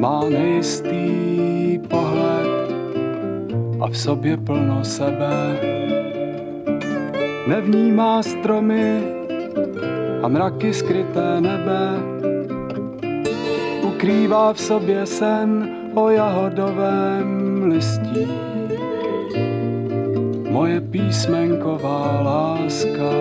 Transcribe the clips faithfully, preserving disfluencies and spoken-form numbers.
Má nejistý pohled a v sobě plno sebe. Nevnímá stromy a mraky skryté nebe. Ukrývá v sobě sen o jahodovém listí. Moje písmenková láska.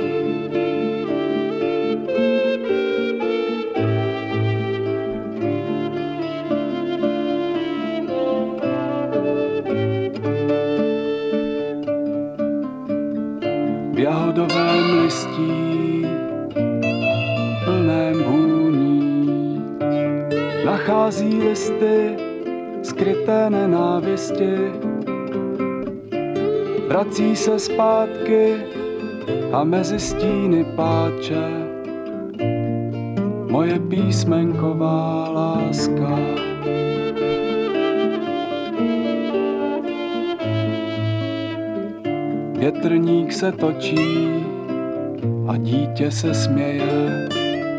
V jahodovém listí plném vůní nachází listy skryté nenávisti. Vrací se zpátky a mezi stíny pláče moje písmenková láska. Větrník se točí a dítě se směje.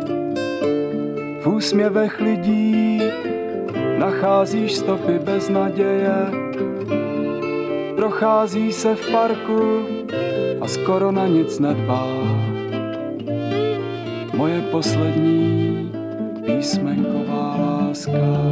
V úsměvech lidí nacházíš stopy bez naděje. Prochází se v parku a skoro na nic nedbá. Moje poslední písmenková láska.